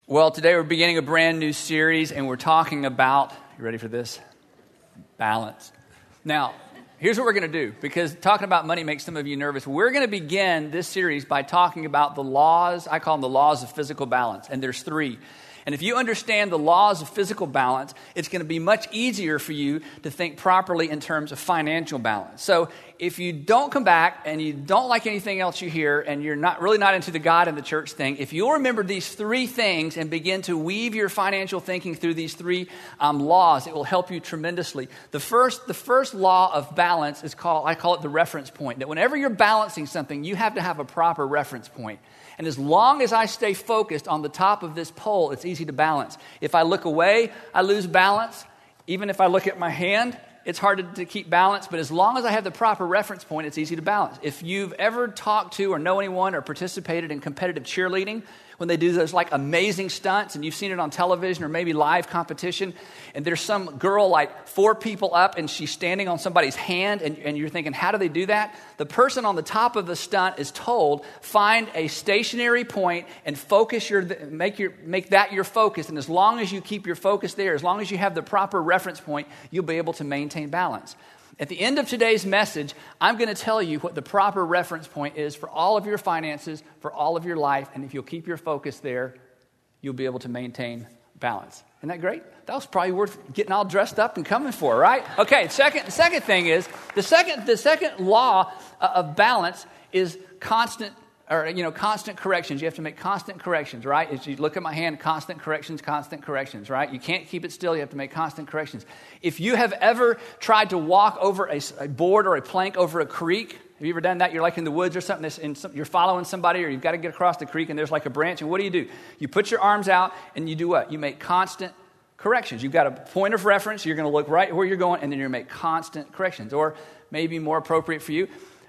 Well, today we're beginning a brand new series, and we're talking about, you ready for this? Balance. Now, here's what we're going to do, because talking about money makes some of you nervous. We're going to begin this series by talking about the laws, I call them the laws of physical balance, and there's three. And if you understand the laws of physical balance, it's going to be much easier for you to think properly in terms of financial balance. So if you don't come back and you don't like anything else you hear and you're not into the God and the church thing, if you'll remember these three things and begin to weave your financial thinking through these three laws, it will help you tremendously. The first law of balance is I call it the reference point. That whenever you're balancing something, you have to have a proper reference point. And as long as I stay focused on the top of this pole, it's easy to balance. If I look away, I lose balance. Even if I look at my hand, it's hard to keep balance. But as long as I have the proper reference point, it's easy to balance. If you've ever talked to or know anyone or participated in competitive cheerleading, when they do those like amazing stunts, and you've seen it on television or maybe live competition, and there's some girl like 4 people up and she's standing on somebody's hand, and you're thinking, how do they do that? The person on the top of the stunt is told, find a stationary point and focus make that your focus. And as long as you keep your focus there, as long as you have the proper reference point, you'll be able to maintain balance. At the end of today's message, I'm going to tell you what the proper reference point is for all of your finances, for all of your life, and if you'll keep your focus there, you'll be able to maintain balance. Isn't that great? That was probably worth getting all dressed up and coming for, right? Okay, the second thing is, the second law of balance is constant corrections. You have to make constant corrections, right? As you look at my hand, constant corrections, right? You can't keep it still. You have to make constant corrections. If you have ever tried to walk over a board or a plank over a creek, have you ever done that? You're like in the woods or something, and you're following somebody, or you've got to get across the creek, and there's like a branch, and what do? You put your arms out, and you do what? You make constant corrections. You've got a point of reference. You're going to look right where you're going, and then you're going to make constant corrections. Or maybe more appropriate for you,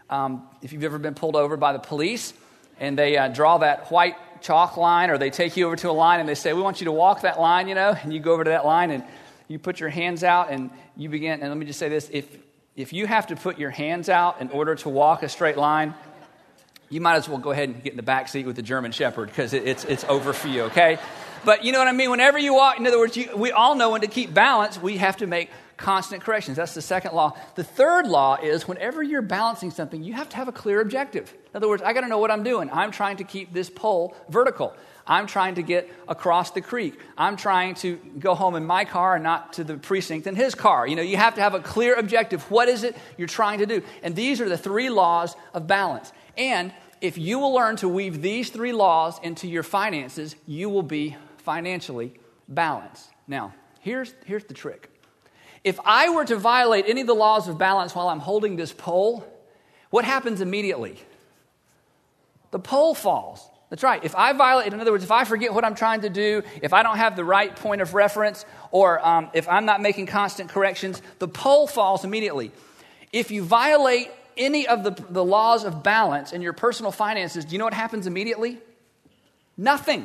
if you've ever been pulled over by the police, and they draw that white chalk line, or they take you over to a line and they say, we want you to walk that line, and you go over to that line and you put your hands out and you begin. And let me just say this, if you have to put your hands out in order to walk a straight line, you might as well go ahead and get in the back seat with the German Shepherd, because it's over for you, okay? But you know what I mean? Whenever you walk, in other words, we all know when to keep balance, we have to make constant corrections. That's the second law. The third law is whenever you're balancing something, you have to have a clear objective. In other words, I got to know what I'm doing. I'm trying to keep this pole vertical. I'm trying to get across the creek. I'm trying to go home in my car and not to the precinct in his car. You have to have a clear objective. What is it you're trying to do? And these are the 3 laws of balance. And if you will learn to weave these 3 laws into your finances, you will be financially balanced. Now, here's the trick. If I were to violate any of the laws of balance while I'm holding this pole, what happens immediately? The pole falls. That's right. If I violate, in other words, if I forget what I'm trying to do, if I don't have the right point of reference, or if I'm not making constant corrections, the pole falls immediately. If you violate any of the laws of balance in your personal finances, do you know what happens immediately? Nothing.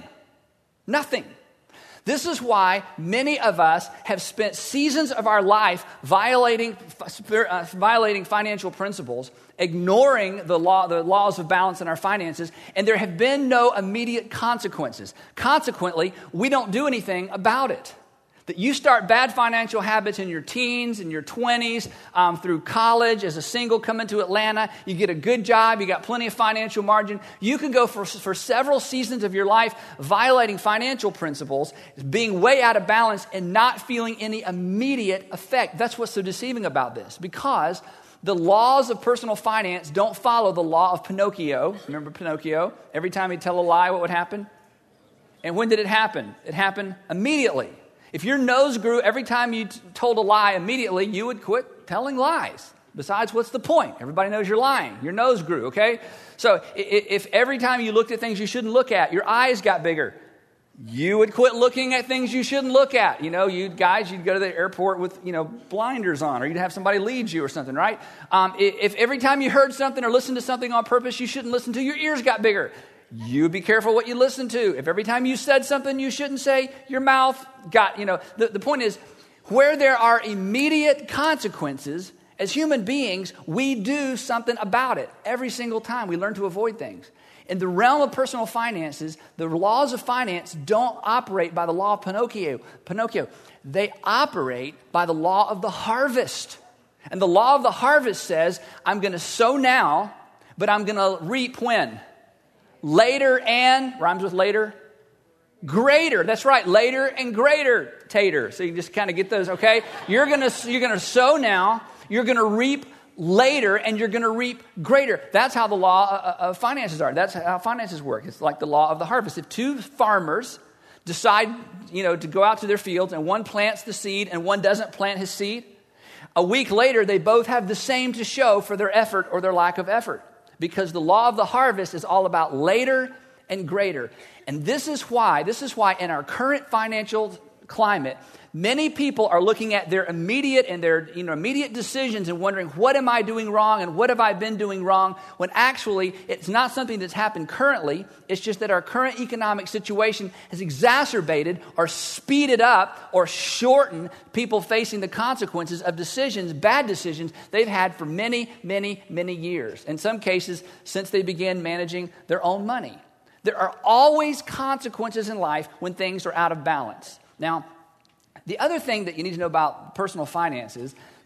This is why many of us have spent seasons of our life violating financial principles, ignoring the laws of balance in our finances, and there have been no immediate consequences. Consequently, we don't do anything about it. That you start bad financial habits in your teens, in your 20s, through college, as a single, coming to Atlanta, you get a good job, you got plenty of financial margin. You can go for several seasons of your life violating financial principles, being way out of balance, and not feeling any immediate effect. That's what's so deceiving about this, because the laws of personal finance don't follow the law of Pinocchio. Remember Pinocchio? Every time he'd tell a lie, what would happen? And when did it happen? It happened immediately. If your nose grew every time you told a lie immediately, you would quit telling lies. Besides, what's the point? Everybody knows you're lying. Your nose grew, okay? So if every time you looked at things you shouldn't look at, your eyes got bigger, you would quit looking at things you shouldn't look at. You'd go to the airport with, blinders on, or you'd have somebody lead you or something, right? If every time you heard something or listened to something on purpose you shouldn't listen to, your ears got bigger. You be careful what you listen to. If every time you said something you shouldn't say, your mouth got, the point is, where there are immediate consequences, as human beings, we do something about it every single time. We learn to avoid things. In the realm of personal finances, the laws of finance don't operate by the law of Pinocchio. They operate by the law of the harvest. And the law of the harvest says, I'm going to sow now, but I'm going to reap when? Later and, rhymes with later, greater. That's right, later and greater, tater. So you just kind of get those, okay? You're going to sow now, you're going to reap later, and you're going to reap greater. That's how the law of finances are. That's how finances work. It's like the law of the harvest. If two farmers decide, to go out to their fields, and one plants the seed and one doesn't plant his seed, a week later, they both have the same to show for their effort or their lack of effort. Because the law of the harvest is all about later and greater. And this is why in our current financial climate, many people are looking at their immediate decisions and wondering, what am I doing wrong and what have I been doing wrong? When actually, it's not something that's happened currently. It's just that our current economic situation has exacerbated or speeded up or shortened people facing the consequences of bad decisions they've had for many, many, many years. In some cases, since they began managing their own money. There are always consequences in life when things are out of balance. Now, the other thing that you need to know about personal finance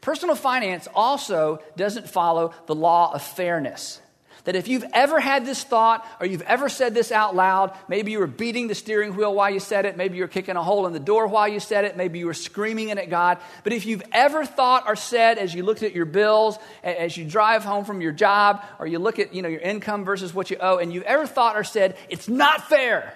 also doesn't follow the law of fairness. That if you've ever had this thought or you've ever said this out loud, maybe you were beating the steering wheel while you said it, maybe you were kicking a hole in the door while you said it, maybe you were screaming it at God. But if you've ever thought or said as you looked at your bills, as you drive home from your job, or you look at your income versus what you owe, and you've ever thought or said, it's not fair,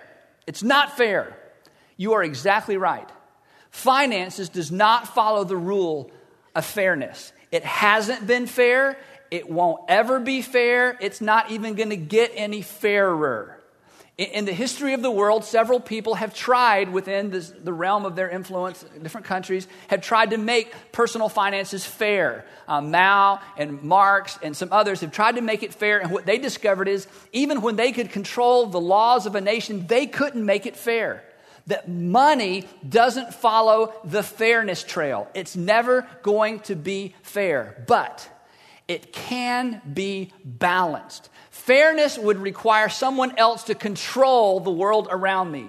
you are exactly right. Finances does not follow the rule of fairness. It hasn't been fair. It won't ever be fair. It's not even going to get any fairer. In the history of the world, several people have tried within the realm of their influence, different countries, have tried to make personal finances fair. Mao and Marx and some others have tried to make it fair. And what they discovered is even when they could control the laws of a nation, they couldn't make it fair. That money doesn't follow the fairness trail. It's never going to be fair, but it can be balanced. Fairness would require someone else to control the world around me.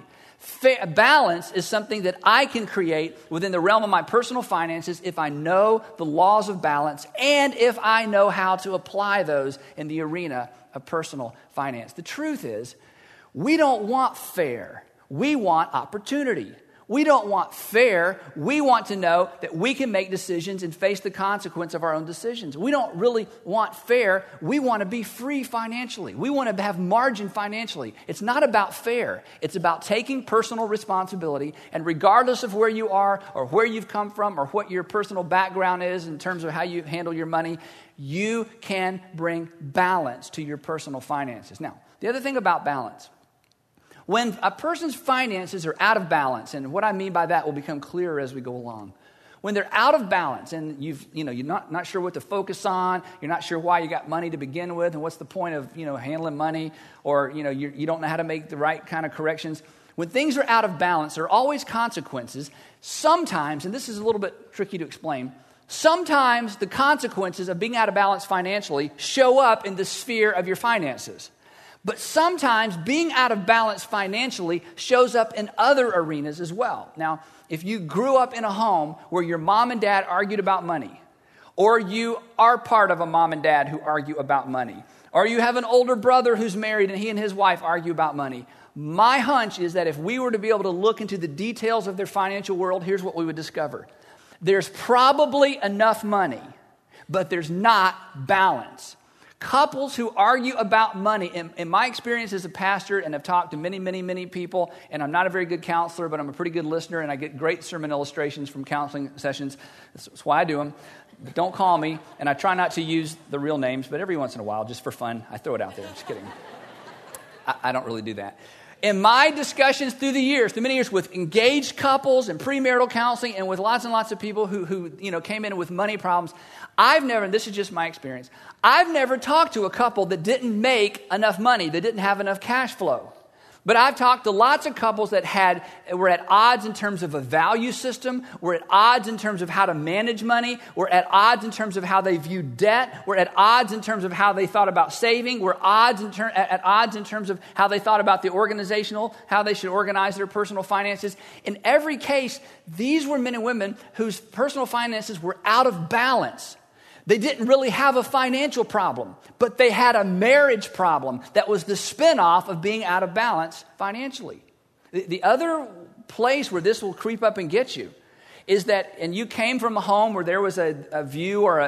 Balance is something that I can create within the realm of my personal finances if I know the laws of balance and if I know how to apply those in the arena of personal finance. The truth is, we don't want fair. We want opportunity. We don't want fair. We want to know that we can make decisions and face the consequence of our own decisions. We don't really want fair. We want to be free financially. We want to have margin financially. It's not about fair. It's about taking personal responsibility, and regardless of where you are or where you've come from or what your personal background is in terms of how you handle your money, you can bring balance to your personal finances. Now, the other thing about balance, when a person's finances are out of balance, and what I mean by that will become clearer as we go along. When they're out of balance and you're not sure what to focus on, you're not sure why you got money to begin with, and what's the point of handling money, or you don't know how to make the right kind of corrections. When things are out of balance, there are always consequences. Sometimes, and this is a little bit tricky to explain, sometimes the consequences of being out of balance financially show up in the sphere of your finances. But sometimes being out of balance financially shows up in other arenas as well. Now, if you grew up in a home where your mom and dad argued about money, or you are part of a mom and dad who argue about money, or you have an older brother who's married and he and his wife argue about money, my hunch is that if we were to be able to look into the details of their financial world, here's what we would discover. There's probably enough money, but there's not balance. Couples who argue about money, in my experience as a pastor, and I've talked to many, many, many people, and I'm not a very good counselor, but I'm a pretty good listener, and I get great sermon illustrations from counseling sessions. That's why I do them. But don't call me, and I try not to use the real names, but every once in a while, just for fun, I throw it out there. Just kidding. I don't really do that. In my discussions through many years with engaged couples and premarital counseling and with lots and lots of people who came in with money problems, and this is just my experience, I've never talked to a couple that didn't make enough money, that didn't have enough cash flow. But I've talked to lots of couples that were at odds in terms of a value system, were at odds in terms of how to manage money, were at odds in terms of how they viewed debt, were at odds in terms of how they thought about saving, were at odds in terms of how they thought about how they should organize their personal finances. In every case, these were men and women whose personal finances were out of balance. They didn't really have a financial problem, but they had a marriage problem that was the spinoff of being out of balance financially. The other place where this will creep up and get you is that, and you came from a home where there was a view or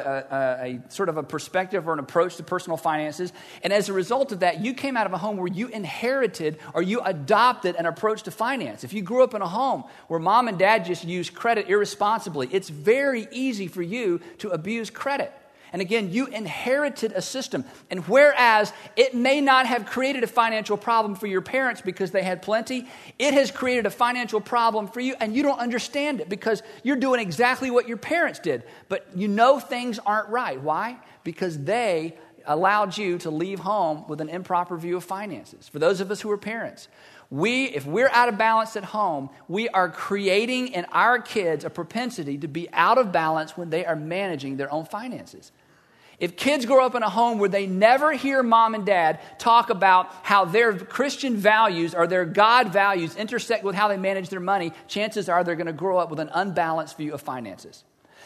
a sort of a perspective or an approach to personal finances, and as a result of that, you came out of a home where you inherited or you adopted an approach to finance. If you grew up in a home where mom and dad just used credit irresponsibly, it's very easy for you to abuse credit. And again, you inherited a system. And whereas it may not have created a financial problem for your parents because they had plenty, it has created a financial problem for you, and you don't understand it because you're doing exactly what your parents did. But you know things aren't right. Why? Because they allowed you to leave home with an improper view of finances. For those of us who are parents, if we're out of balance at home, we are creating in our kids a propensity to be out of balance when they are managing their own finances. If kids grow up in a home where they never hear mom and dad talk about how their Christian values or their God values intersect with how they manage their money, chances are they're going to grow up with an unbalanced view of finances.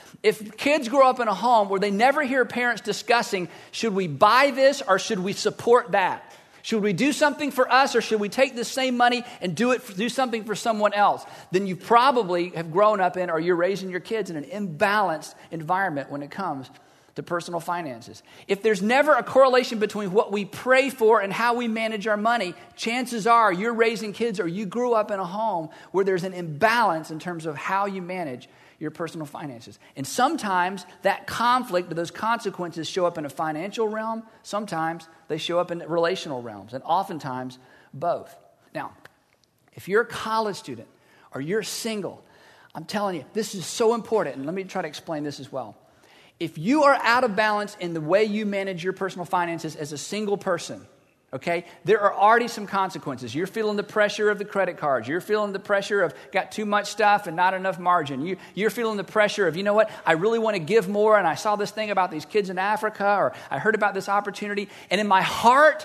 If kids grow up in a home where they never hear parents discussing, should we buy this or should we support that? Should we do something for us or should we take the same money and do something for someone else? Then you probably have grown up in, or you're raising your kids in an imbalanced environment when it comes to personal finances. If there's never a correlation between what we pray for and how we manage our money, chances are you're raising kids or you grew up in a home where there's an imbalance in terms of how you manage your personal finances. And sometimes that conflict, those consequences show up in a financial realm. Sometimes they show up in relational realms, and oftentimes both. Now, if you're a college student or you're single, I'm telling you, this is so important. And let me try to explain this as well. If you are out of balance in the way you manage your personal finances as a single person, okay, there are already some consequences. You're feeling the pressure of the credit cards. You're feeling the pressure of got too much stuff and not enough margin. You're feeling the pressure of, you know what, I really want to give more, and I saw this thing about these kids in Africa, or I heard about this opportunity, and in my heart,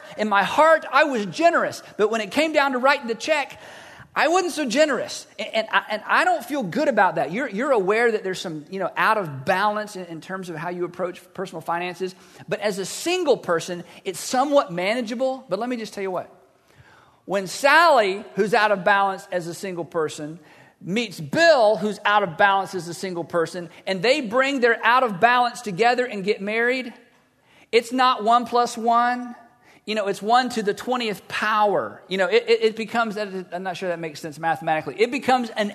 I was generous. But when it came down to writing the check, I wasn't so generous, and I don't feel good about that. You're aware that there's some out of balance in terms of how you approach personal finances. But as a single person, it's somewhat manageable. But let me just tell you what. When Sally, who's out of balance as a single person, meets Bill, who's out of balance as a single person, and they bring their out of balance together and get married, it's not 1 + 1. It's 1 to the 20th power. It becomes, I'm not sure that makes sense mathematically. It becomes an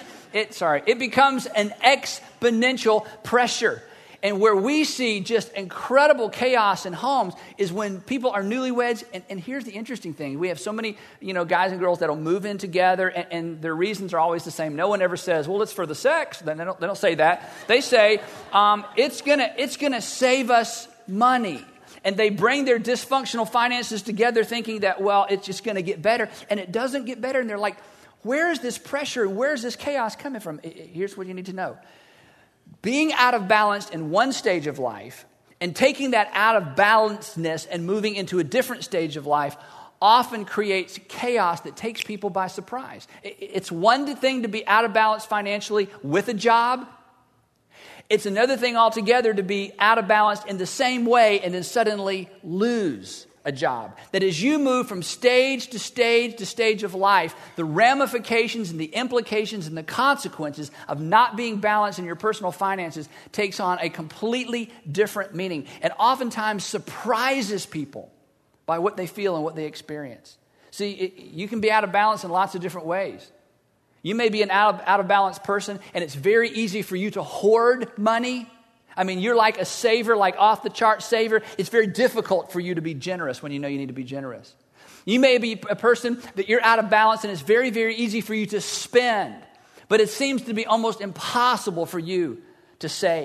exponential pressure. And where we see just incredible chaos in homes is when people are newlyweds. And here's the interesting thing. We have so many, guys and girls that'll move in together, and their reasons are always the same. No one ever says, well, it's for the sex. They don't say that. They say, it's gonna save us money. And they bring their dysfunctional finances together thinking that, well, it's just going to get better. And it doesn't get better. And they're like, where is this pressure? Where is this chaos coming from? Here's what you need to know. Being out of balance in one stage of life and taking that out of balancedness and moving into a different stage of life often creates chaos that takes people by surprise. It's one thing to be out of balance financially with a job. It's another thing altogether to be out of balance in the same way and then suddenly lose a job. That as you move from stage to stage to stage of life, the ramifications and the implications and the consequences of not being balanced in your personal finances takes on a completely different meaning and oftentimes surprises people by what they feel and what they experience. See, you can be out of balance in lots of different ways. You may be an out of balance person, and it's very easy for you to hoard money. I mean, you're like a saver, like off the chart saver. It's very difficult for you to be generous when you know you need to be generous. You may be a person that you're out of balance, and it's very, very easy for you to spend. But it seems to be almost impossible for you to save.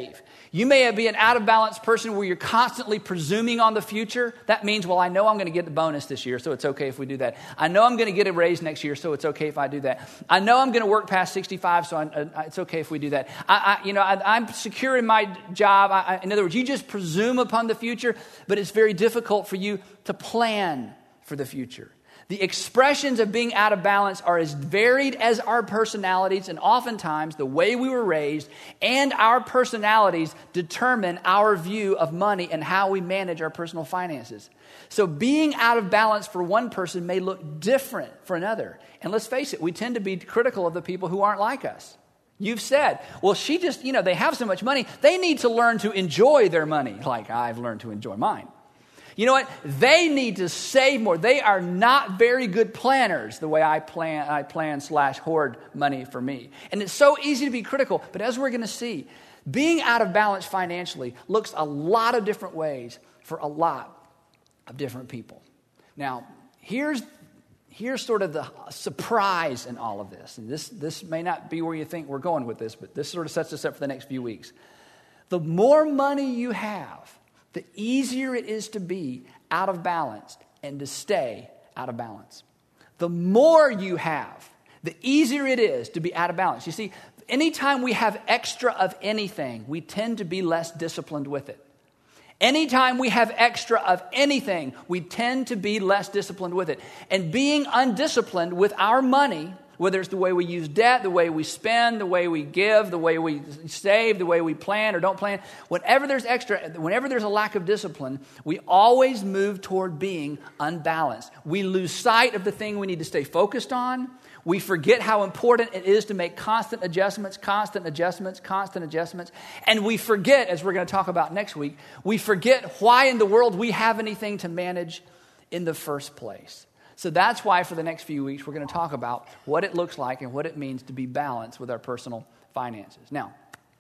You may be an out-of-balance person where you're constantly presuming on the future. That means, well, I know I'm going to get the bonus this year, so it's okay if we do that. I know I'm going to get a raise next year, so it's okay if I do that. I know I'm going to work past 65, so it's okay if we do that. I'm secure in my job. In other words, you just presume upon the future, but it's very difficult for you to plan for the future. The expressions of being out of balance are as varied as our personalities, and oftentimes the way we were raised and our personalities determine our view of money and how we manage our personal finances. So being out of balance for one person may look different for another. And let's face it, we tend to be critical of the people who aren't like us. You've said, well, she just, they have so much money, they need to learn to enjoy their money like I've learned to enjoy mine. You know what? They need to save more. They are not very good planners the way I plan/hoard money for me. And it's so easy to be critical. But as we're going to see, being out of balance financially looks a lot of different ways for a lot of different people. Now, here's sort of the surprise in all of this. And this may not be where you think we're going with this, but this sort of sets us up for the next few weeks. The more money you have, the easier it is to be out of balance and to stay out of balance. The more you have, the easier it is to be out of balance. You see, anytime we have extra of anything, we tend to be less disciplined with it. Anytime we have extra of anything, we tend to be less disciplined with it. And being undisciplined with our money, whether it's the way we use debt, the way we spend, the way we give, the way we save, the way we plan or don't plan, whenever there's a lack of discipline, we always move toward being unbalanced. We lose sight of the thing we need to stay focused on. We forget how important it is to make constant adjustments. And we forget, as we're going to talk about next week, we forget why in the world we have anything to manage in the first place. So that's why for the next few weeks, we're going to talk about what it looks like and what it means to be balanced with our personal finances. Now,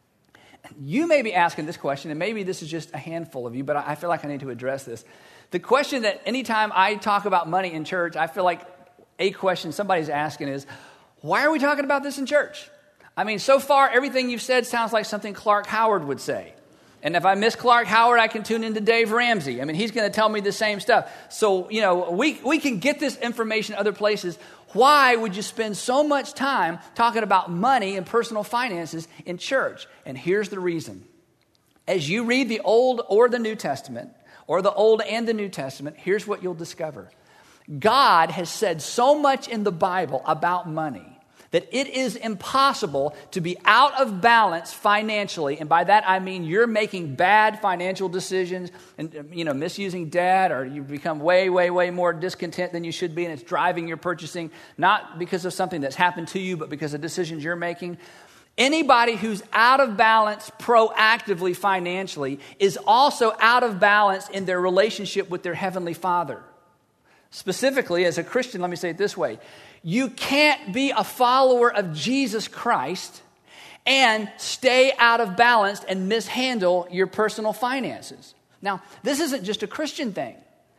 you may be asking this question, and maybe this is just a handful of you, but I feel like I need to address this. The question that anytime I talk about money in church, I feel like a question somebody's asking is, why are we talking about this in church? I mean, so far, everything you've said sounds like something Clark Howard would say. And if I miss Clark Howard, I can tune into Dave Ramsey. I mean, he's going to tell me the same stuff. So, we can get this information other places. Why would you spend so much time talking about money and personal finances in church? And here's the reason. As you read the Old or the New Testament, or the Old and the New Testament, here's what you'll discover. God has said so much in the Bible about money that it is impossible to be out of balance financially. And by that, I mean you're making bad financial decisions and, misusing debt, or you become way, way, way more discontent than you should be. And it's driving your purchasing, not because of something that's happened to you, but because of decisions you're making. Anybody who's out of balance proactively financially is also out of balance in their relationship with their Heavenly Father. Specifically, as a Christian, let me say it this way. You can't be a follower of Jesus Christ and stay out of balance and mishandle your personal finances. Now, this isn't just a Christian thing.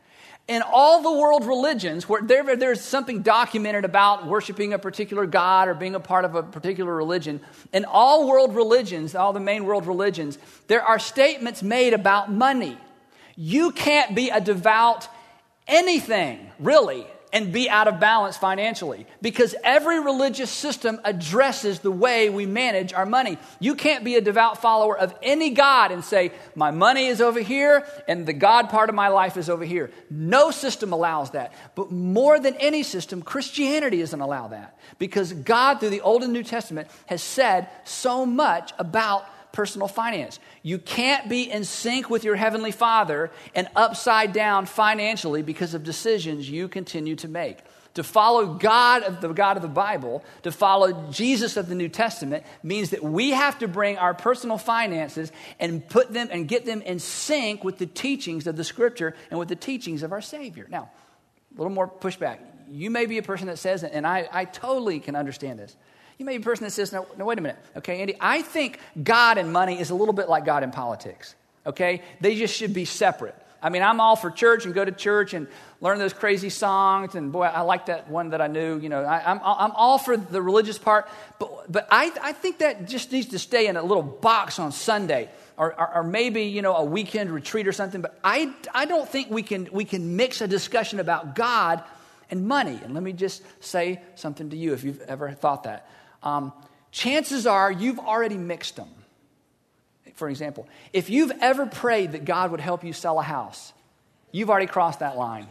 In all the world religions, where there's something documented about worshiping a particular god or being a part of a particular religion, in all world religions, all the main world religions, there are statements made about money. You can't be a devout anything, really, and be out of balance financially, because every religious system addresses the way we manage our money. You can't be a devout follower of any god and say, my money is over here and the God part of my life is over here. No system allows that. But more than any system, Christianity doesn't allow that, because God, through the Old and New Testament, has said so much about personal finance. You can't be in sync with your Heavenly Father and upside down financially because of decisions you continue to make. To follow God, the God of the Bible, to follow Jesus of the New Testament, means that we have to bring our personal finances and put them and get them in sync with the teachings of the Scripture and with the teachings of our Savior. Now, a little more pushback. You may be a person that says, and I totally can understand this. You may be a person that says, no, wait a minute. Okay, Andy, I think God and money is a little bit like God and politics. Okay? They just should be separate. I mean, I'm all for church and go to church and learn those crazy songs. And boy, I like that one that I knew. You know, I'm all for the religious part. But I think that just needs to stay in a little box on Sunday, or maybe, you know, a weekend retreat or something. But I don't think we can mix a discussion about God and money. And let me just say something to you if you've ever thought that. Chances are you've already mixed them. For example, if you've ever prayed that God would help you sell a house, you've already crossed that line.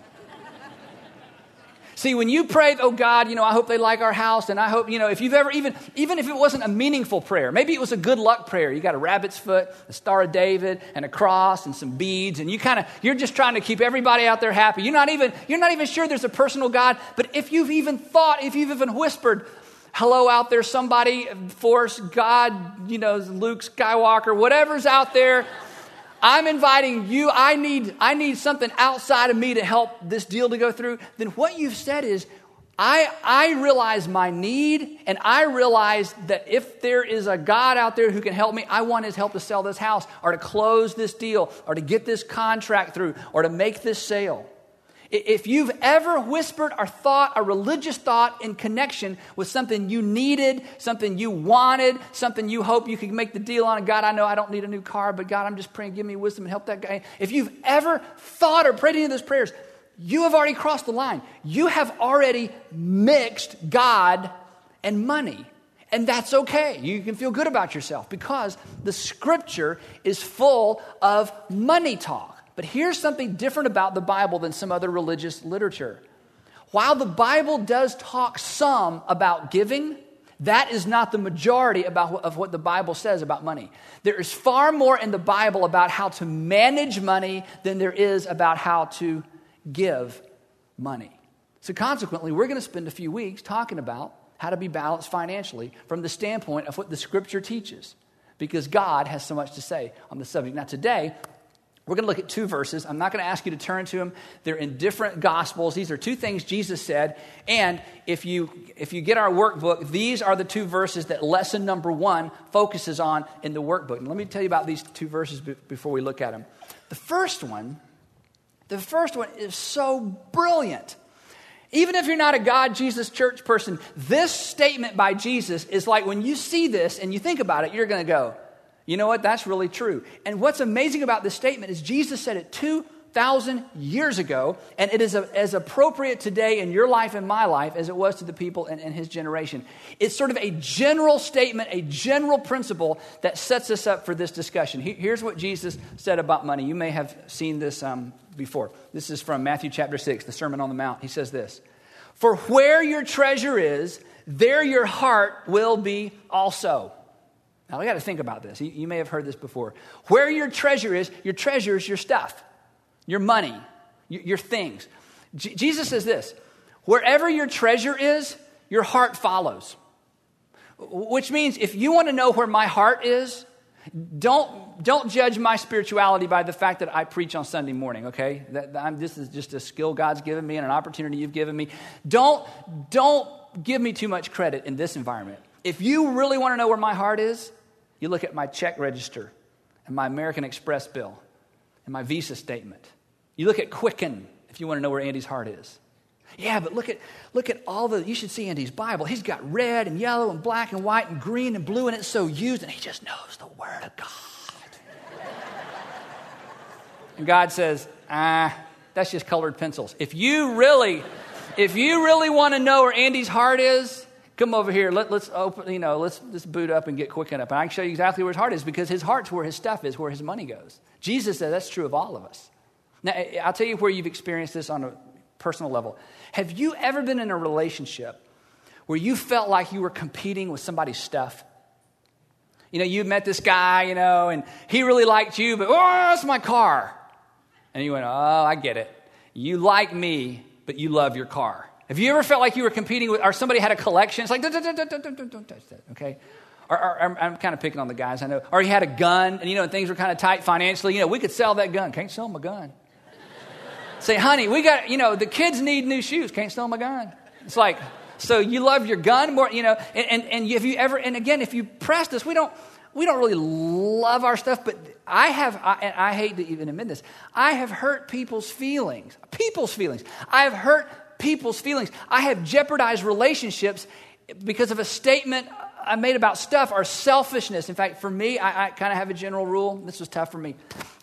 See, when you pray, oh God, you know, I hope they like our house, and I hope, you know, if you've ever, even if it wasn't a meaningful prayer, maybe it was a good luck prayer. You got a rabbit's foot, a Star of David, and a cross, and some beads, and you're just trying to keep everybody out there happy. You're not even sure there's a personal God, but if you've even whispered, hello out there, somebody, Force, God, you know, Luke Skywalker, whatever's out there, I'm inviting you. I need something outside of me to help this deal to go through. Then what you've said is, I realize my need, and I realize that if there is a God out there who can help me, I want his help to sell this house, or to close this deal, or to get this contract through, or to make this sale. If you've ever whispered or thought a religious thought in connection with something you needed, something you wanted, something you hope you could make the deal on, God, I know I don't need a new car, but God, I'm just praying, give me wisdom and help that guy. If you've ever thought or prayed any of those prayers, you have already crossed the line. You have already mixed God and money. And that's okay. You can feel good about yourself because the scripture is full of money talk. But here's something different about the Bible than some other religious literature. While the Bible does talk some about giving, that is not the majority of what the Bible says about money. There is far more in the Bible about how to manage money than there is about how to give money. So consequently, we're going to spend a few weeks talking about how to be balanced financially from the standpoint of what the Scripture teaches, because God has so much to say on the subject. Now today, we're going to look at two verses. I'm not going to ask you to turn to them. They're in different Gospels. These are two things Jesus said. And if you get our workbook, these are the two verses that lesson number 1 focuses on in the workbook. And let me tell you about these two verses before we look at them. The first one is so brilliant. Even if you're not a God, Jesus, church person, this statement by Jesus is like when you see this and you think about it, you're going to go, you know what? That's really true. And what's amazing about this statement is Jesus said it 2,000 years ago, and it is as appropriate today in your life and my life as it was to the people in his generation. It's sort of a general statement, a general principle that sets us up for this discussion. Here's what Jesus said about money. You may have seen this before. This is from Matthew chapter 6, the Sermon on the Mount. He says this, "For where your treasure is, there your heart will be also." Now, we got to think about this. You may have heard this before. Where your treasure is your stuff, your money, your things. Jesus says this, wherever your treasure is, your heart follows. Which means if you want to know where my heart is, don't judge my spirituality by the fact that I preach on Sunday morning, okay? This is just a skill God's given me and an opportunity you've given me. Don't give me too much credit in this environment. If you really want to know where my heart is, you look at my check register and my American Express bill and my Visa statement. You look at Quicken if you want to know where Andy's heart is. Yeah, but look at all you should see Andy's Bible. He's got red and yellow and black and white and green and blue, and it's so used, and he just knows the Word of God. And God says, that's just colored pencils. If you really want to know where Andy's heart is, come over here. Let's open. Let's boot up and get Quicken up, and I can show you exactly where his heart is, because his heart's where his stuff is, where his money goes. Jesus said that's true of all of us. Now, I'll tell you where you've experienced this on a personal level. Have you ever been in a relationship where you felt like you were competing with somebody's stuff? You met this guy, and he really liked you, but that's my car. And you went, oh, I get it. You like me, but you love your car. Have you ever felt like you were competing with, or somebody had a collection? It's like, don't touch that, okay? Or I'm kind of picking on the guys, I know. Or he had a gun, and things were kind of tight financially. We could sell that gun. Can't sell him a gun. Say, honey, we got, the kids need new shoes. Can't sell them a gun. It's like, so you love your gun more, and if you ever, and again, if you press this, we don't we don't really love our stuff, but and I hate to even admit this, I have hurt people's feelings. I have hurt people's feelings. I have jeopardized relationships because of a statement I made about stuff or selfishness. In fact, for me, I kind of have a general rule. This was tough for me.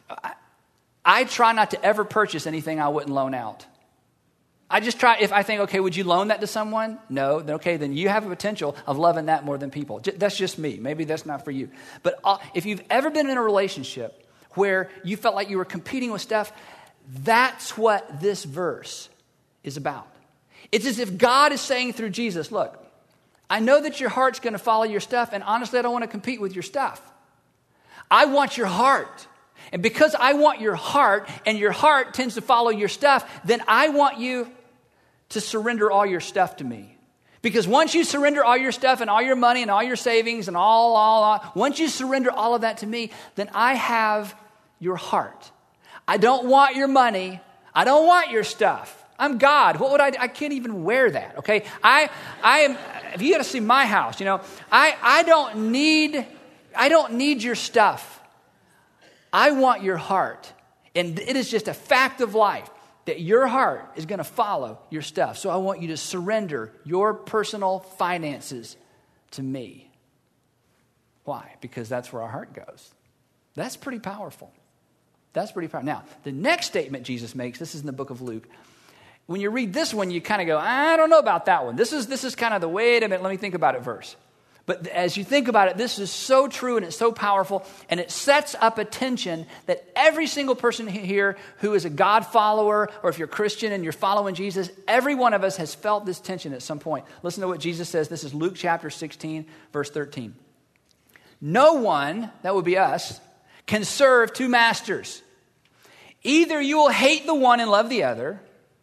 I try not to ever purchase anything I wouldn't loan out. I just try, if I think, okay, would you loan that to someone? No, then okay, then you have a potential of loving that more than people. That's just me. Maybe that's not for you. But if you've ever been in a relationship where you felt like you were competing with stuff, that's what this verse is about. It's as if God is saying through Jesus, look, I know that your heart's going to follow your stuff, and honestly, I don't want to compete with your stuff. I want your heart. And because I want your heart, and your heart tends to follow your stuff, then I want you to surrender all your stuff to me. Because once you surrender all your stuff and all your money and all your savings and once you surrender all of that to me, then I have your heart. I don't want your money. I don't want your stuff. I'm God. What would I can't even wear that, okay? I am, if you got to see my house, I don't need your stuff. I want your heart. And it is just a fact of life that your heart is going to follow your stuff. So I want you to surrender your personal finances to me. Why? Because that's where our heart goes. That's pretty powerful. Now, the next statement Jesus makes, this is in the book of Luke. When you read this one, you kind of go, I don't know about that one. This is kind of the wait a minute, let me think about it verse. But as you think about it, this is so true and it's so powerful, and it sets up a tension that every single person here who is a God follower, or if you're Christian and you're following Jesus, every one of us has felt this tension at some point. Listen to what Jesus says. This is Luke chapter 16, verse 13. No one, that would be us, can serve two masters. Either you will hate the one and love the other,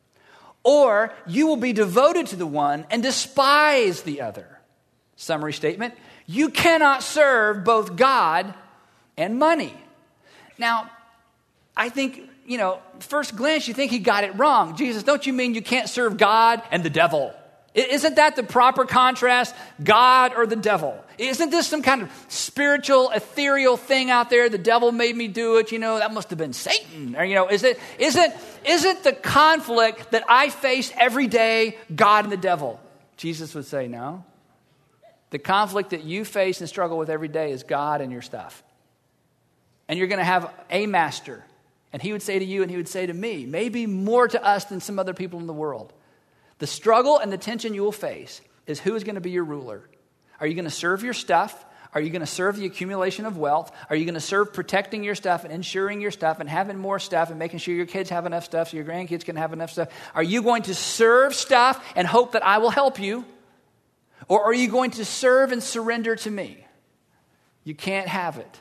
or you will be devoted to the one and despise the other. Summary statement, you cannot serve both God and money. Now, I think, first glance, you think he got it wrong. Jesus, don't you mean you can't serve God and the devil? Isn't that the proper contrast? God or the devil? Isn't this some kind of spiritual, ethereal thing out there? The devil made me do it. That must have been Satan. Or, isn't the conflict that I face every day God and the devil? Jesus would say, no. The conflict that you face and struggle with every day is God and your stuff. And you're going to have a master. And he would say to you and he would say to me, maybe more to us than some other people in the world. The struggle and the tension you will face is who is going to be your ruler. Are you going to serve your stuff? Are you going to serve the accumulation of wealth? Are you going to serve protecting your stuff and insuring your stuff and having more stuff and making sure your kids have enough stuff so your grandkids can have enough stuff? Are you going to serve stuff and hope that I will help you? Or are you going to serve and surrender to me? You can't have it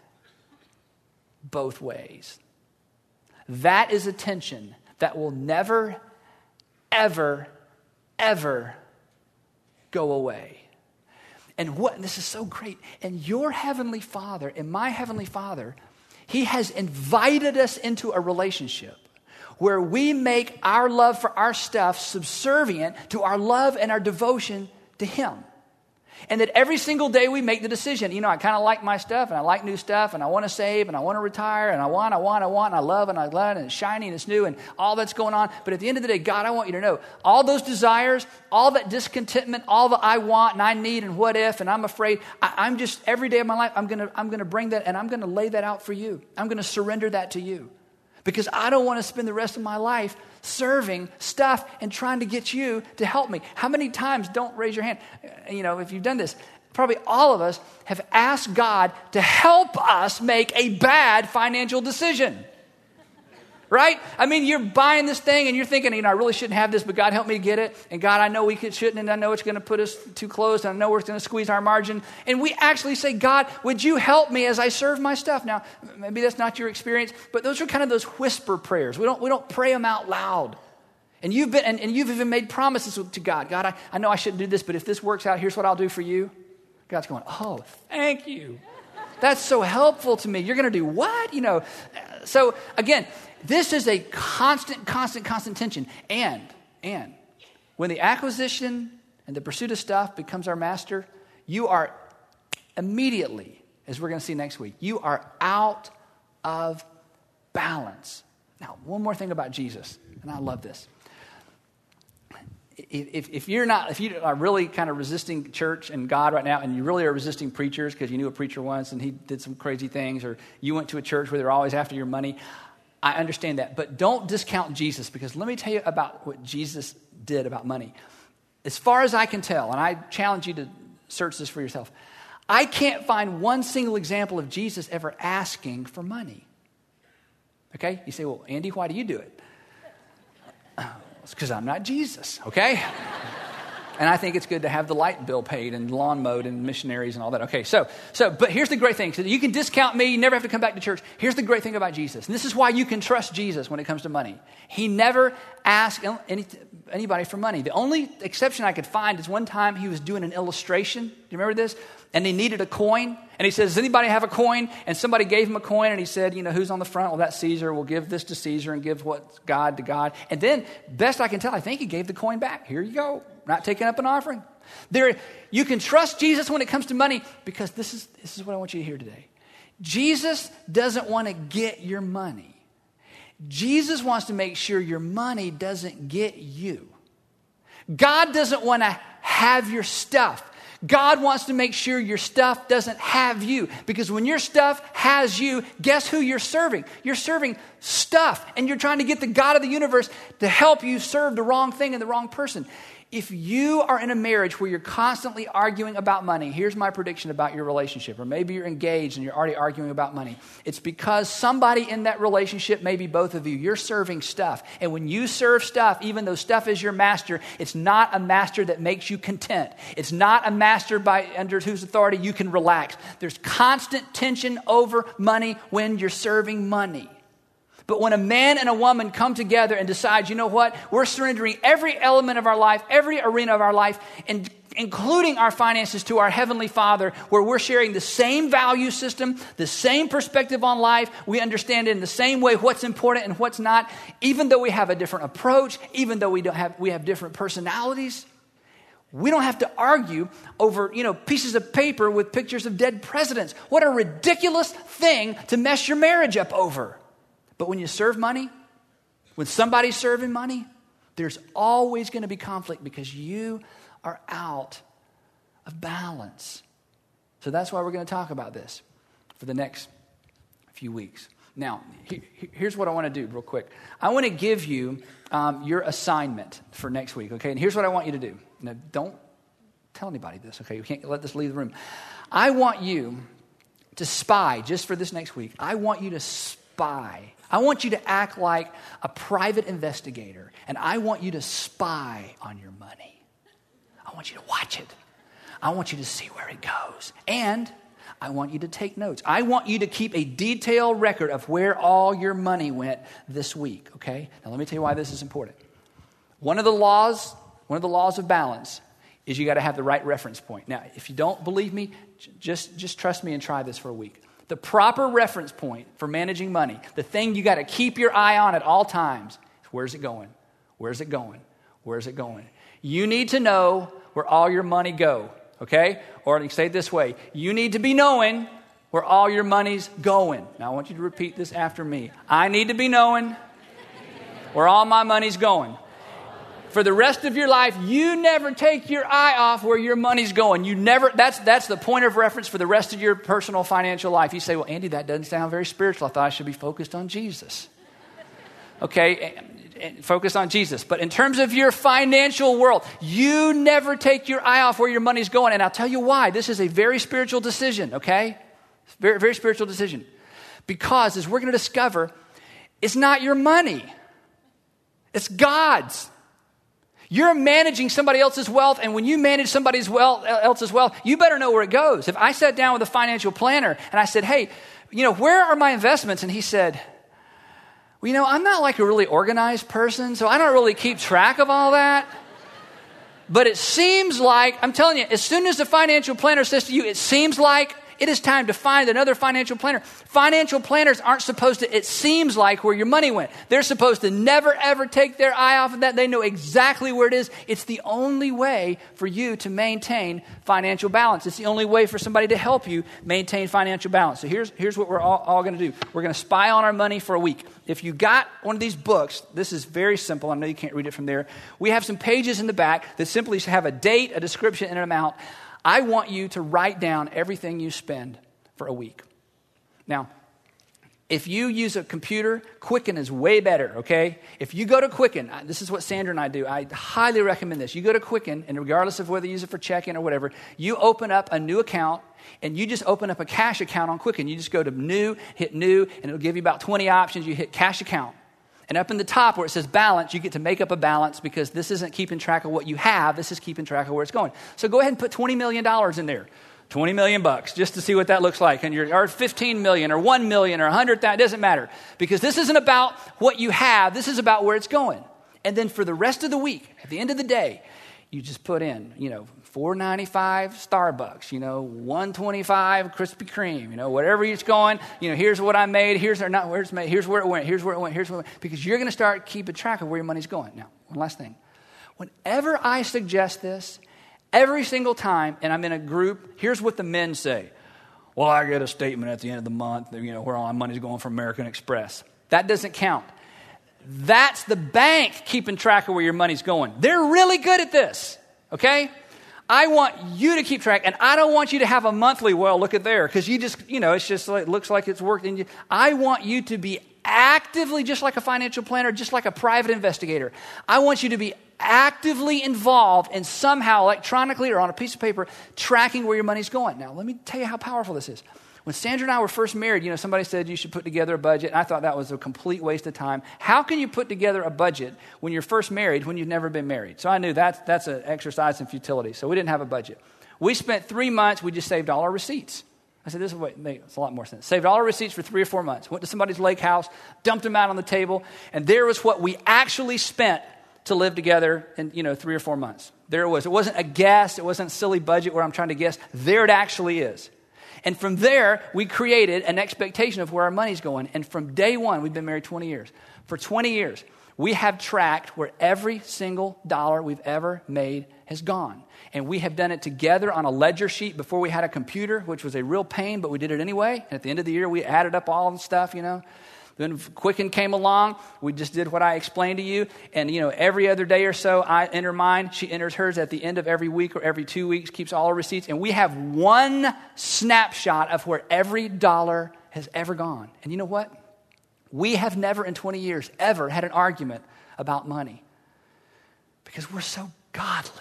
both ways. That is a tension that will never, ever, ever go away. And this is so great. And your heavenly Father and my heavenly Father, he has invited us into a relationship where we make our love for our stuff subservient to our love and our devotion to him. And that every single day we make the decision, I kind of like my stuff and I like new stuff and I want to save and I want to retire and I want, and I love and it's shiny and it's new and all that's going on. But at the end of the day, God, I want you to know all those desires, all that discontentment, all that I want and I need and what if and I'm afraid, I'm just every day of my life, I'm going to bring that and I'm going to lay that out for you. I'm going to surrender that to you because I don't want to spend the rest of my life serving stuff and trying to get you to help me. How many times, don't raise your hand, if you've done this, probably all of us have asked God to help us make a bad financial decision. Right? I mean, you're buying this thing and you're thinking, I really shouldn't have this, but God help me get it. And God, I know we shouldn't, and I know it's going to put us too close, and I know we're going to squeeze our margin. And we actually say, God, would you help me as I serve my stuff? Now, maybe that's not your experience, but those are kind of those whisper prayers. We don't pray them out loud. And you've even made promises to God. God, I know I shouldn't do this, but if this works out, here's what I'll do for you. God's going, oh, thank you. That's so helpful to me. You're going to do what? So again, this is a constant tension. And when the acquisition and the pursuit of stuff becomes our master, you are immediately, as we're going to see next week. You are out of balance. Now, one more thing about Jesus, and I love this. If you are really kind of resisting church and God right now, and you really are resisting preachers because you knew a preacher once and he did some crazy things, or you went to a church where they're always after your money, I understand that. But don't discount Jesus, because let me tell you about what Jesus did about money. As far as I can tell, and I challenge you to search this for yourself, I can't find one single example of Jesus ever asking for money. Okay? You say, well, Andy, why do you do it? It's because I'm not Jesus, okay? And I think it's good to have the light bill paid and lawn mowed and missionaries and all that. Okay, but here's the great thing. So you can discount me. You never have to come back to church. Here's the great thing about Jesus. And this is why you can trust Jesus when it comes to money. He never asked anybody for money. The only exception I could find is one time he was doing an illustration. Do you remember this? And he needed a coin. And he says, does anybody have a coin? And somebody gave him a coin. And he said, who's on the front? Well, that's Caesar. We'll give this to Caesar and give what's God to God. And then, best I can tell, I think he gave the coin back. Here you go. Not taking up an offering. You can trust Jesus when it comes to money, because this is what I want you to hear today. Jesus doesn't want to get your money. Jesus wants to make sure your money doesn't get you. God doesn't want to have your stuff. God wants to make sure your stuff doesn't have you. Because when your stuff has you, guess who you're serving? You're serving stuff. And you're trying to get the God of the universe to help you serve the wrong thing and the wrong person. If you are in a marriage where you're constantly arguing about money, here's my prediction about your relationship. Or maybe you're engaged and you're already arguing about money. It's because somebody in that relationship, maybe both of you, you're serving stuff. And when you serve stuff, even though stuff is your master, it's not a master that makes you content. It's not a master under whose authority you can relax. There's constant tension over money when you're serving money. But when a man and a woman come together and decide, you know what, we're surrendering every element of our life, every arena of our life, and including our finances, to our Heavenly Father, where we're sharing the same value system, the same perspective on life, we understand in the same way what's important and what's not, even though we have a different approach, even though we have different personalities. We don't have to argue over, pieces of paper with pictures of dead presidents. What a ridiculous thing to mess your marriage up over. But when you serve money, when somebody's serving money, there's always going to be conflict, because you are out of balance. So that's why we're going to talk about this for the next few weeks. Now, here's what I want to do real quick. I want to give you your assignment for next week, okay? And here's what I want you to do. Now, don't tell anybody this, okay? You can't let this leave the room. I want you to spy, just for this next week. I want you to spy. I want you to act like a private investigator, and I want you to spy on your money. I want you to watch it. I want you to see where it goes. And I want you to take notes. I want you to keep a detailed record of where all your money went this week, okay? Now let me tell you why this is important. One of the laws of balance is you got to have the right reference point. Now, if you don't believe me, just trust me and try this for a week. The proper reference point for managing money, the thing you got to keep your eye on at all times, is where's it going? Where's it going? Where's it going? You need to know where all your money go, okay? Or I can say it this way. You need to be knowing where all your money's going. Now, I want you to repeat this after me. I need to be knowing where all my money's going. For the rest of your life, you never take your eye off where your money's going. That's the point of reference for the rest of your personal financial life. You say, well, Andy, that doesn't sound very spiritual. I thought I should be focused on Jesus. Okay, and focus on Jesus. But in terms of your financial world, you never take your eye off where your money's going. And I'll tell you why. This is a very spiritual decision, okay? Very, very spiritual decision. Because, as we're going to discover, it's not your money. It's God's. You're managing somebody else's wealth, and when you manage somebody else's wealth, you better know where it goes. If I sat down with a financial planner and I said, hey, where are my investments? And he said, well, I'm not like a really organized person, so I don't really keep track of all that. But it seems like, I'm telling you, as soon as the financial planner says to you, it seems like it is time to find another financial planner. Financial planners aren't supposed to, it seems like, where your money went. They're supposed to never, ever take their eye off of that. They know exactly where it is. It's the only way for you to maintain financial balance. It's the only way for somebody to help you maintain financial balance. So here's what we're all going to do. We're going to spy on our money for a week. If you got one of these books, this is very simple. I know you can't read it from there. We have some pages in the back that simply have a date, a description, and an amount. I want you to write down everything you spend for a week. Now, if you use a computer, Quicken is way better, okay? If you go to Quicken, this is what Sandra and I do. I highly recommend this. You go to Quicken, and regardless of whether you use it for check-in or whatever, you open up a new account, and you just open up a cash account on Quicken. You just go to new, hit new, and it'll give you about 20 options. You hit cash account. And up in the top where it says balance, you get to make up a balance because this isn't keeping track of what you have. This is keeping track of where it's going. So go ahead and put $20 million in there. $20 million just to see what that looks like. And or 15 million or 1 million or 100,000, it doesn't matter. Because this isn't about what you have. This is about where it's going. And then for the rest of the week, at the end of the day, you just put in, $4.95 Starbucks, $1.25 Krispy Kreme, whatever it's going, here's what I made, here's where it's made, here's where it went, here's where it went, here's where it went, because you're going to start keeping track of where your money's going. Now, one last thing. Whenever I suggest this, every single time, and I'm in a group, here's what the men say. Well, I get a statement at the end of the month, where all my money's going from American Express. That doesn't count. That's the bank keeping track of where your money's going. They're really good at this, okay? I want you to keep track, and I don't want you to have a monthly, well, look at there, because you just, it's just like, looks like it's working. I want you to be actively, just like a financial planner, just like a private investigator. I want you to be actively involved and somehow, electronically or on a piece of paper, tracking where your money's going. Now, let me tell you how powerful this is. When Sandra and I were first married, somebody said you should put together a budget, and I thought that was a complete waste of time. How can you put together a budget when you're first married when you've never been married? So I knew that's an exercise in futility, so we didn't have a budget. We spent 3 months, we just saved all our receipts. I said, this makes a lot more sense. Saved all our receipts for 3 or 4 months. Went to somebody's lake house, dumped them out on the table, and there was what we actually spent to live together in, 3 or 4 months. There it was. It wasn't a guess. It wasn't a silly budget where I'm trying to guess. There it actually is. And from there, we created an expectation of where our money's going. And from day one, we've been married 20 years. For 20 years, we have tracked where every single dollar we've ever made has gone. And we have done it together on a ledger sheet before we had a computer, which was a real pain, but we did it anyway. And at the end of the year, we added up all the stuff, Then Quicken came along. We just did what I explained to you. And, every other day or so, I enter mine. She enters hers at the end of every week or every 2 weeks, keeps all her receipts. And we have one snapshot of where every dollar has ever gone. And you know what? We have never in 20 years ever had an argument about money because we're so godly.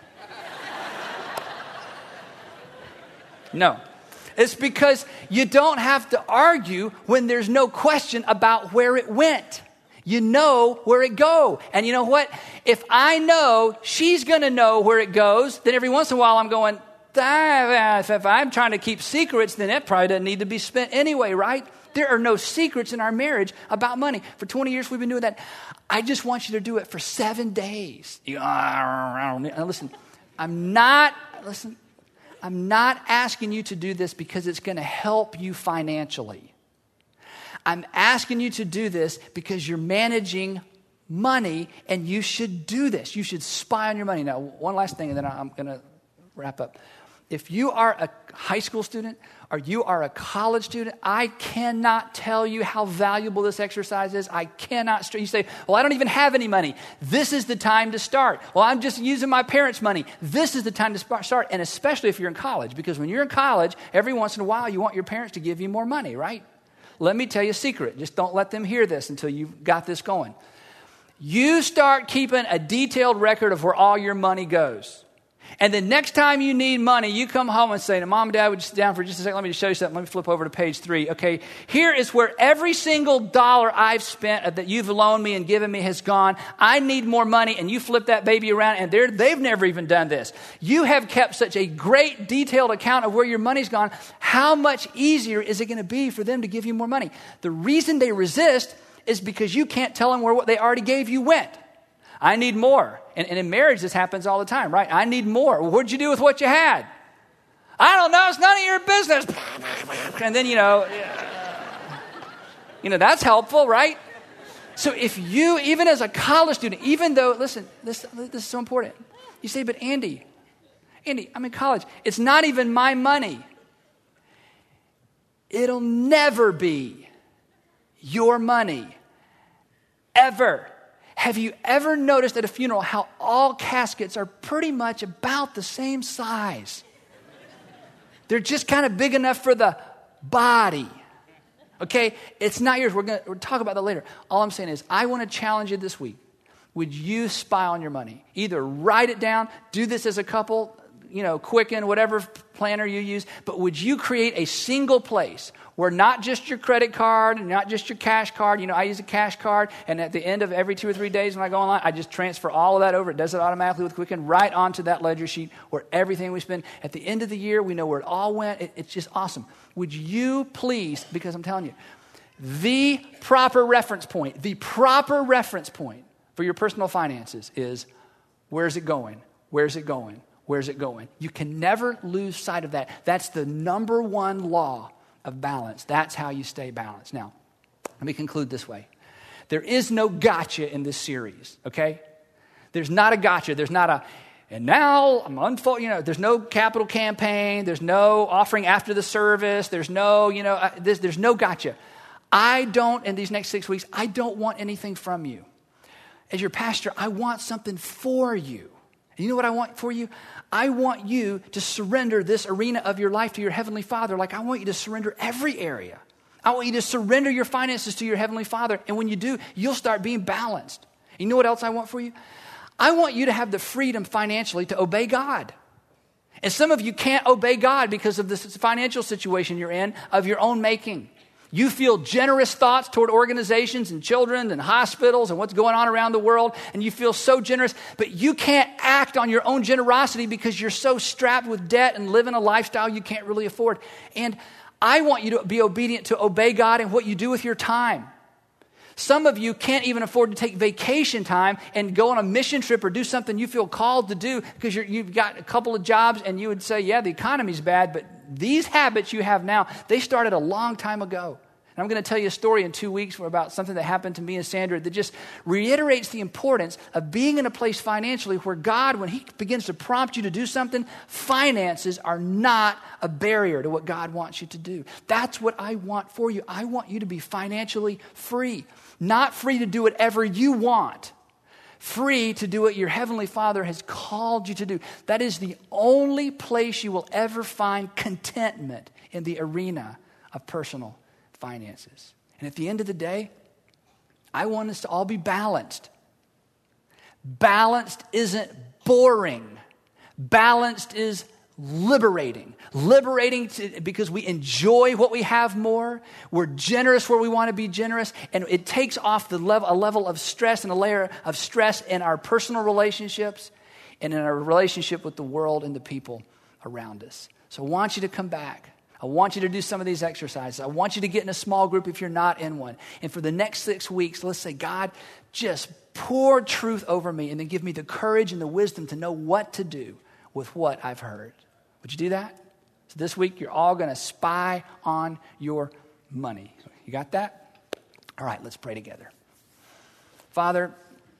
No. It's because you don't have to argue when there's no question about where it went. You know where it go. And you know what? If I know she's going to know where it goes, then every once in a while I'm going, if I'm trying to keep secrets, then that probably doesn't need to be spent anyway, right? There are no secrets in our marriage about money. For 20 years we've been doing that. I just want you to do it for 7 days. Listen, I'm not asking you to do this because it's going to help you financially. I'm asking you to do this because you're managing money and you should do this. You should spy on your money. Now, one last thing and then I'm going to wrap up. If you are a high school student or you are a college student, I cannot tell you how valuable this exercise is. I cannot. You say, well, I don't even have any money. This is the time to start. Well, I'm just using my parents' money. This is the time to start. And especially if you're in college, because when you're in college, every once in a while, you want your parents to give you more money, right? Let me tell you a secret. Just don't let them hear this until you've got this going. You start keeping a detailed record of where all your money goes. And then next time you need money, you come home and say, Mom and Dad, would you sit down for just a second? Let me just show you something. Let me flip over to page 3. Okay, here is where every single dollar I've spent that you've loaned me and given me has gone. I need more money. And you flip that baby around and they've never even done this. You have kept such a great detailed account of where your money's gone. How much easier is it going to be for them to give you more money? The reason they resist is because you can't tell them where what they already gave you went. I need more. And in marriage, this happens all the time, right? I need more. Well, what'd you do with what you had? I don't know. It's none of your business. and then, that's helpful, right? So if you, even as a college student, even though, listen, this is so important. You say, but Andy, I'm in college. It's not even my money. It'll never be your money. Ever. Have you ever noticed at a funeral how all caskets are pretty much about the same size? They're just kind of big enough for the body. Okay? It's not yours. We'll talk about that later. All I'm saying is, I want to challenge you this week. Would you spy on your money? Either write it down, do this as a couple, Quicken, whatever planner you use, but would you create a single place where not just your credit card and not just your cash card, I use a cash card, and at the end of every 2 or 3 days when I go online, I just transfer all of that over. It does it automatically with Quicken right onto that ledger sheet where everything we spend, at the end of the year, we know where it all went. It's just awesome. Would you please, because I'm telling you, the proper reference point for your personal finances is, where's it going? Where's it going? Where's it going? You can never lose sight of that. That's the number one law of balance. That's how you stay balanced. Now, let me conclude this way. There is no gotcha in this series, okay? There's not a gotcha. There's not a, and now I'm there's no capital campaign. There's no offering after the service. There's no, there's no gotcha. In these next 6 weeks, I don't want anything from you. As your pastor, I want something for you. And you know what I want for you? I want you to surrender this arena of your life to your Heavenly Father. Like, I want you to surrender every area. I want you to surrender your finances to your Heavenly Father. And when you do, you'll start being balanced. You know what else I want for you? I want you to have the freedom financially to obey God. And some of you can't obey God because of this financial situation you're in of your own making. You feel generous thoughts toward organizations and children and hospitals and what's going on around the world, and you feel so generous, but you can't act on your own generosity because you're so strapped with debt and living a lifestyle you can't really afford. And I want you to be obedient to obey God in what you do with your time. Some of you can't even afford to take vacation time and go on a mission trip or do something you feel called to do because you've got a couple of jobs and you would say, yeah, the economy's bad, but these habits you have now, they started a long time ago. And I'm going to tell you a story in 2 weeks about something that happened to me and Sandra that just reiterates the importance of being in a place financially where God, when He begins to prompt you to do something, finances are not a barrier to what God wants you to do. That's what I want for you. I want you to be financially free. Not free to do whatever you want. Free to do what your Heavenly Father has called you to do. That is the only place you will ever find contentment in the arena of personal finances. And at the end of the day, I want us to all be balanced. Balanced isn't boring. Balanced is liberating. Liberating because we enjoy what we have more. We're generous where we want to be generous. And it takes off a level of stress and a layer of stress in our personal relationships and in our relationship with the world and the people around us. So I want you to come back. I want you to do some of these exercises. I want you to get in a small group if you're not in one. And for the next 6 weeks, let's say, God, just pour truth over me and then give me the courage and the wisdom to know what to do with what I've heard. Would you do that? So this week, you're all going to spy on your money. You got that? All right, let's pray together. Father,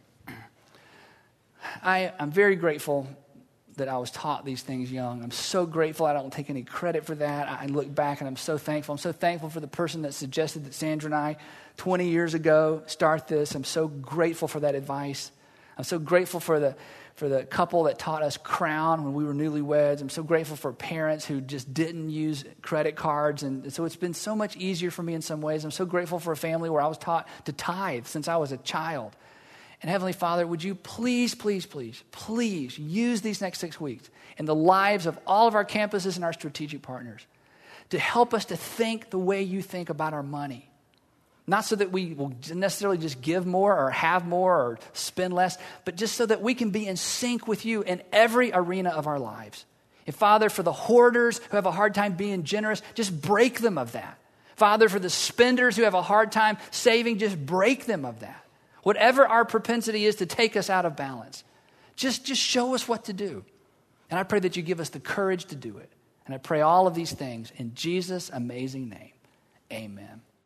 I'm very grateful that I was taught these things young. I'm so grateful. I don't take any credit for that. I look back and I'm so thankful. I'm so thankful for the person that suggested that Sandra and I 20 years ago start this. I'm so grateful for that advice. I'm so grateful for the couple that taught us Crown when we were newlyweds. I'm so grateful for parents who just didn't use credit cards. And so it's been so much easier for me in some ways. I'm so grateful for a family where I was taught to tithe since I was a child. And Heavenly Father, would you please, please, please, please use these next 6 weeks in the lives of all of our campuses and our strategic partners to help us to think the way you think about our money. Not so that we will necessarily just give more or have more or spend less, but just so that we can be in sync with you in every arena of our lives. And Father, for the hoarders who have a hard time being generous, just break them of that. Father, for the spenders who have a hard time saving, just break them of that. Whatever our propensity is to take us out of balance, just show us what to do. And I pray that you give us the courage to do it. And I pray all of these things in Jesus' amazing name. Amen.